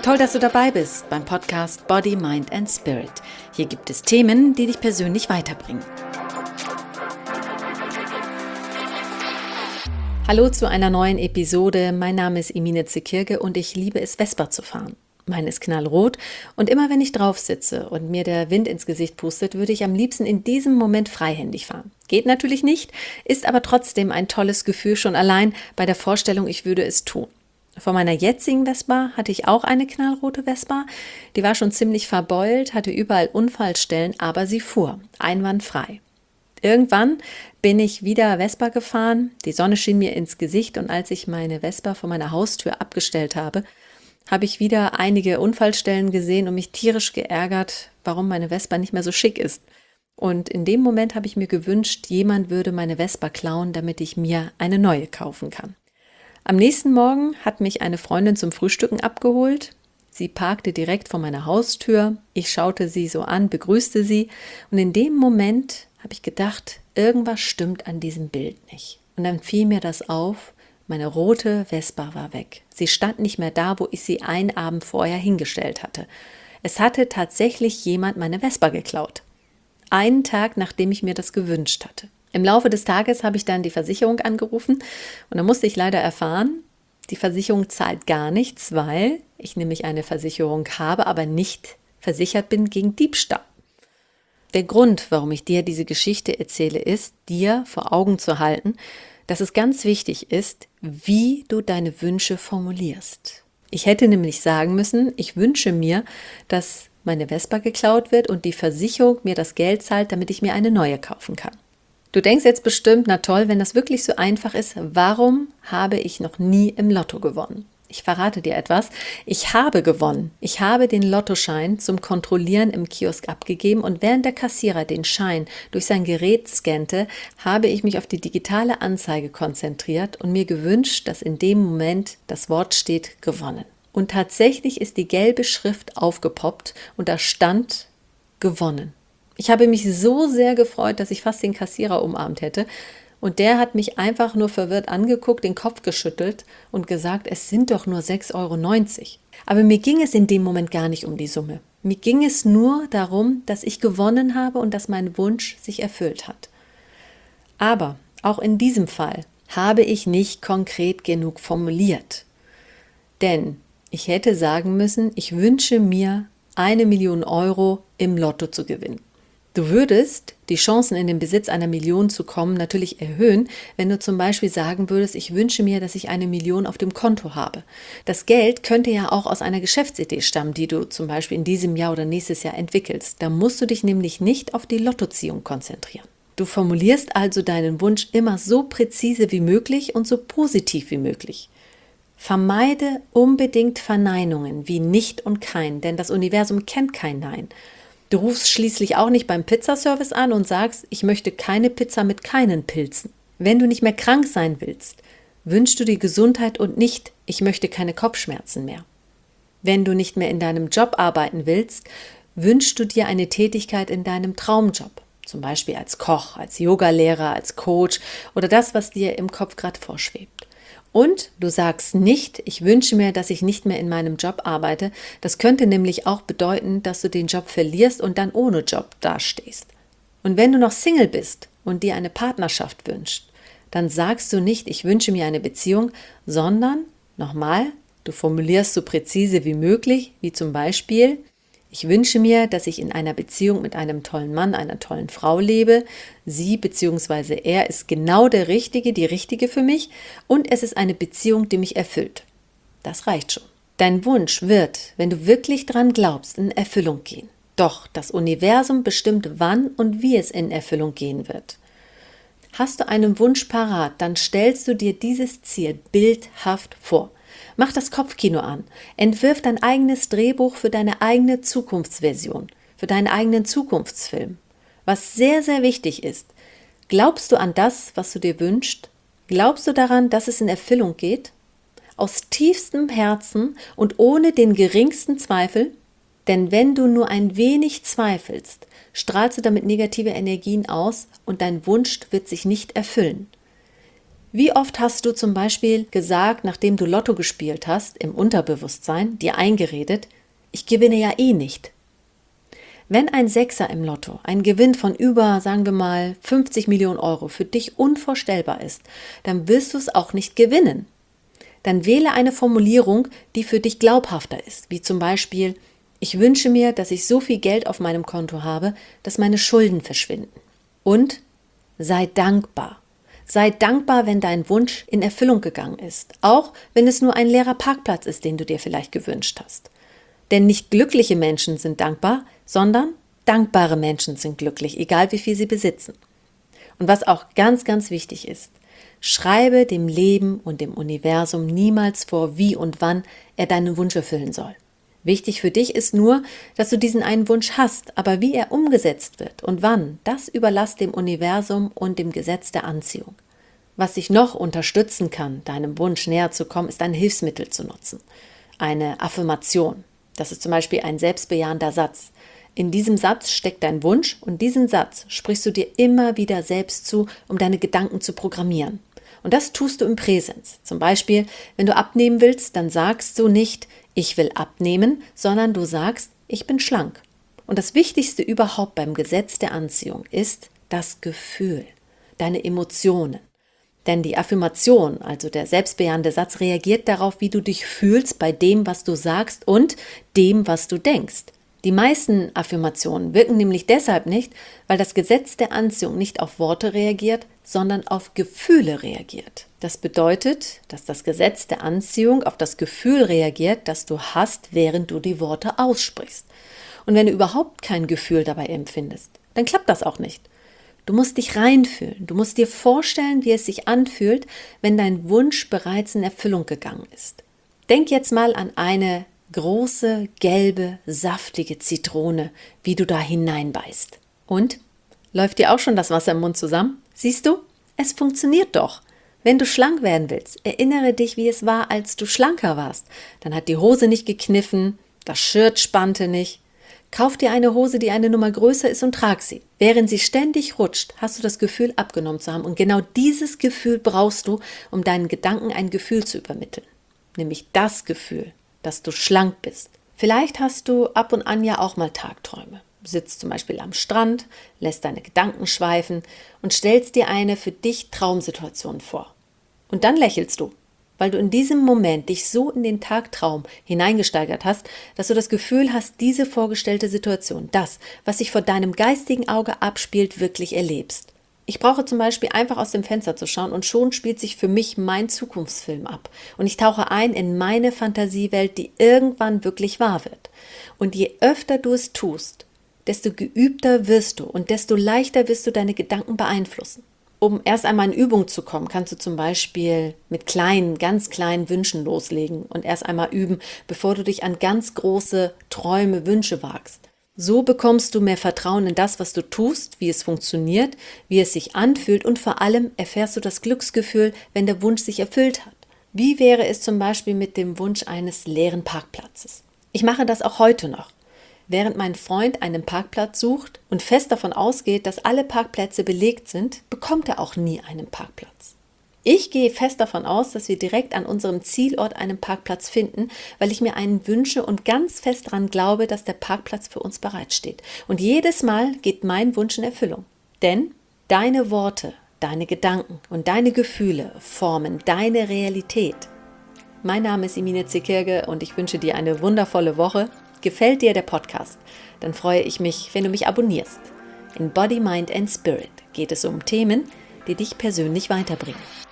Toll, dass du dabei bist beim Podcast Body, Mind and Spirit. Hier gibt es Themen, die dich persönlich weiterbringen. Hallo zu einer neuen Episode. Mein Name ist Emine Zekirge und ich liebe es, Vespa zu fahren. Meine ist knallrot und immer wenn ich drauf sitze und mir der Wind ins Gesicht pustet, würde ich am liebsten in diesem Moment freihändig fahren. Geht natürlich nicht, ist aber trotzdem ein tolles Gefühl schon allein bei der Vorstellung, ich würde es tun. Von meiner jetzigen Vespa hatte ich auch eine knallrote Vespa. Die war schon ziemlich verbeult, hatte überall Unfallstellen, aber sie fuhr einwandfrei. Irgendwann bin ich wieder Vespa gefahren, die Sonne schien mir ins Gesicht und als ich meine Vespa vor meiner Haustür abgestellt habe ich wieder einige Unfallstellen gesehen und mich tierisch geärgert, warum meine Vespa nicht mehr so schick ist. Und in dem Moment habe ich mir gewünscht, jemand würde meine Vespa klauen, damit ich mir eine neue kaufen kann. Am nächsten Morgen hat mich eine Freundin zum Frühstücken abgeholt. Sie parkte direkt vor meiner Haustür. Ich schaute sie so an, begrüßte sie und in dem Moment habe ich gedacht, irgendwas stimmt an diesem Bild nicht. Und dann fiel mir das auf. Meine rote Vespa war weg. Sie stand nicht mehr da, wo ich sie einen Abend vorher hingestellt hatte. Es hatte tatsächlich jemand meine Vespa geklaut. Einen Tag, nachdem ich mir das gewünscht hatte. Im Laufe des Tages habe ich dann die Versicherung angerufen und dann musste ich leider erfahren, die Versicherung zahlt gar nichts, weil ich nämlich eine Versicherung habe, aber nicht versichert bin gegen Diebstahl. Der Grund, warum ich dir diese Geschichte erzähle, ist, dir vor Augen zu halten, dass es ganz wichtig ist, wie du deine Wünsche formulierst. Ich hätte nämlich sagen müssen, ich wünsche mir, dass meine Vespa geklaut wird und die Versicherung mir das Geld zahlt, damit ich mir eine neue kaufen kann. Du denkst jetzt bestimmt, na toll, wenn das wirklich so einfach ist, warum habe ich noch nie im Lotto gewonnen? Ich verrate dir etwas, ich habe gewonnen. Ich habe den Lottoschein zum Kontrollieren im Kiosk abgegeben und während der Kassierer den Schein durch sein Gerät scannte, habe ich mich auf die digitale Anzeige konzentriert und mir gewünscht, dass in dem Moment das Wort steht, gewonnen. Und tatsächlich ist die gelbe Schrift aufgepoppt und da stand, gewonnen. Ich habe mich so sehr gefreut, dass ich fast den Kassierer umarmt hätte. Und der hat mich einfach nur verwirrt angeguckt, den Kopf geschüttelt und gesagt, es sind doch nur 6,90 €. Aber mir ging es in dem Moment gar nicht um die Summe. Mir ging es nur darum, dass ich gewonnen habe und dass mein Wunsch sich erfüllt hat. Aber auch in diesem Fall habe ich nicht konkret genug formuliert. Denn ich hätte sagen müssen, ich wünsche mir 1 Million € im Lotto zu gewinnen. Du würdest die Chancen, in den Besitz einer Million zu kommen, natürlich erhöhen, wenn du zum Beispiel sagen würdest, ich wünsche mir, dass ich 1 Million auf dem Konto habe. Das Geld könnte ja auch aus einer Geschäftsidee stammen, die du zum Beispiel in diesem Jahr oder nächstes Jahr entwickelst. Da musst du dich nämlich nicht auf die Lottoziehung konzentrieren. Du formulierst also deinen Wunsch immer so präzise wie möglich und so positiv wie möglich. Vermeide unbedingt Verneinungen wie nicht und kein, denn das Universum kennt kein Nein. Du rufst schließlich auch nicht beim Pizzaservice an und sagst, ich möchte keine Pizza mit keinen Pilzen. Wenn du nicht mehr krank sein willst, wünschst du dir Gesundheit und nicht, ich möchte keine Kopfschmerzen mehr. Wenn du nicht mehr in deinem Job arbeiten willst, wünschst du dir eine Tätigkeit in deinem Traumjob. Zum Beispiel als Koch, als Yogalehrer, als Coach oder das, was dir im Kopf gerade vorschwebt. Und du sagst nicht, ich wünsche mir, dass ich nicht mehr in meinem Job arbeite. Das könnte nämlich auch bedeuten, dass du den Job verlierst und dann ohne Job dastehst. Und wenn du noch Single bist und dir eine Partnerschaft wünschst, dann sagst du nicht, ich wünsche mir eine Beziehung, sondern, nochmal, du formulierst so präzise wie möglich, wie zum Beispiel, ich wünsche mir, dass ich in einer Beziehung mit einem tollen Mann, einer tollen Frau lebe. Sie bzw. er ist genau der Richtige, die Richtige für mich und es ist eine Beziehung, die mich erfüllt. Das reicht schon. Dein Wunsch wird, wenn du wirklich dran glaubst, in Erfüllung gehen. Doch das Universum bestimmt, wann und wie es in Erfüllung gehen wird. Hast du einen Wunsch parat, dann stellst du dir dieses Ziel bildhaft vor. Mach das Kopfkino an. Entwirf dein eigenes Drehbuch für deine eigene Zukunftsversion, für deinen eigenen Zukunftsfilm. Was sehr, sehr wichtig ist, glaubst du an das, was du dir wünschst? Glaubst du daran, dass es in Erfüllung geht? Aus tiefstem Herzen und ohne den geringsten Zweifel? Denn wenn du nur ein wenig zweifelst, strahlst du damit negative Energien aus und dein Wunsch wird sich nicht erfüllen. Wie oft hast du zum Beispiel gesagt, nachdem du Lotto gespielt hast, im Unterbewusstsein, dir eingeredet, ich gewinne ja eh nicht. Wenn ein Sechser im Lotto, ein Gewinn von über, sagen wir mal, 50 Millionen Euro für dich unvorstellbar ist, dann wirst du es auch nicht gewinnen. Dann wähle eine Formulierung, die für dich glaubhafter ist, wie zum Beispiel, ich wünsche mir, dass ich so viel Geld auf meinem Konto habe, dass meine Schulden verschwinden. Und sei dankbar. Sei dankbar, wenn dein Wunsch in Erfüllung gegangen ist, auch wenn es nur ein leerer Parkplatz ist, den du dir vielleicht gewünscht hast. Denn nicht glückliche Menschen sind dankbar, sondern dankbare Menschen sind glücklich, egal wie viel sie besitzen. Und was auch ganz, ganz wichtig ist, schreibe dem Leben und dem Universum niemals vor, wie und wann er deinen Wunsch erfüllen soll. Wichtig für dich ist nur, dass du diesen einen Wunsch hast, aber wie er umgesetzt wird und wann, das überlass dem Universum und dem Gesetz der Anziehung. Was dich noch unterstützen kann, deinem Wunsch näher zu kommen, ist ein Hilfsmittel zu nutzen. Eine Affirmation. Das ist zum Beispiel ein selbstbejahender Satz. In diesem Satz steckt dein Wunsch und diesen Satz sprichst du dir immer wieder selbst zu, um deine Gedanken zu programmieren. Und das tust du im Präsens. Zum Beispiel, wenn du abnehmen willst, dann sagst du nicht, ich will abnehmen, sondern du sagst, ich bin schlank. Und das Wichtigste überhaupt beim Gesetz der Anziehung ist das Gefühl, deine Emotionen. Denn die Affirmation, also der selbstbejahende Satz, reagiert darauf, wie du dich fühlst bei dem, was du sagst und dem, was du denkst. Die meisten Affirmationen wirken nämlich deshalb nicht, weil das Gesetz der Anziehung nicht auf Worte reagiert, sondern auf Gefühle reagiert. Das bedeutet, dass das Gesetz der Anziehung auf das Gefühl reagiert, das du hast, während du die Worte aussprichst. Und wenn du überhaupt kein Gefühl dabei empfindest, dann klappt das auch nicht. Du musst dich reinfühlen, du musst dir vorstellen, wie es sich anfühlt, wenn dein Wunsch bereits in Erfüllung gegangen ist. Denk jetzt mal an eine große, gelbe, saftige Zitrone, wie du da hineinbeißt. Und? Läuft dir auch schon das Wasser im Mund zusammen? Siehst du? Es funktioniert doch. Wenn du schlank werden willst, erinnere dich, wie es war, als du schlanker warst. Dann hat die Hose nicht gekniffen, das Shirt spannte nicht. Kauf dir eine Hose, die eine Nummer größer ist und trag sie. Während sie ständig rutscht, hast du das Gefühl, abgenommen zu haben. Und genau dieses Gefühl brauchst du, um deinen Gedanken ein Gefühl zu übermitteln. Nämlich das Gefühl, dass du schlank bist. Vielleicht hast du ab und an ja auch mal Tagträume. Du sitzt zum Beispiel am Strand, lässt deine Gedanken schweifen und stellst dir eine für dich Traumsituation vor. Und dann lächelst du, weil du in diesem Moment dich so in den Tagtraum hineingesteigert hast, dass du das Gefühl hast, diese vorgestellte Situation, das, was sich vor deinem geistigen Auge abspielt, wirklich erlebst. Ich brauche zum Beispiel einfach aus dem Fenster zu schauen und schon spielt sich für mich mein Zukunftsfilm ab. Und ich tauche ein in meine Fantasiewelt, die irgendwann wirklich wahr wird. Und je öfter du es tust, desto geübter wirst du und desto leichter wirst du deine Gedanken beeinflussen. Um erst einmal in Übung zu kommen, kannst du zum Beispiel mit kleinen, ganz kleinen Wünschen loslegen und erst einmal üben, bevor du dich an ganz große Träume, Wünsche wagst. So bekommst du mehr Vertrauen in das, was du tust, wie es funktioniert, wie es sich anfühlt und vor allem erfährst du das Glücksgefühl, wenn der Wunsch sich erfüllt hat. Wie wäre es zum Beispiel mit dem Wunsch eines leeren Parkplatzes? Ich mache das auch heute noch. Während mein Freund einen Parkplatz sucht und fest davon ausgeht, dass alle Parkplätze belegt sind, bekommt er auch nie einen Parkplatz. Ich gehe fest davon aus, dass wir direkt an unserem Zielort einen Parkplatz finden, weil ich mir einen wünsche und ganz fest daran glaube, dass der Parkplatz für uns bereitsteht. Und jedes Mal geht mein Wunsch in Erfüllung. Denn deine Worte, deine Gedanken und deine Gefühle formen deine Realität. Mein Name ist Emine Zekirge und ich wünsche dir eine wundervolle Woche. Gefällt dir der Podcast? Dann freue ich mich, wenn du mich abonnierst. In Body, Mind and Spirit geht es um Themen, die dich persönlich weiterbringen.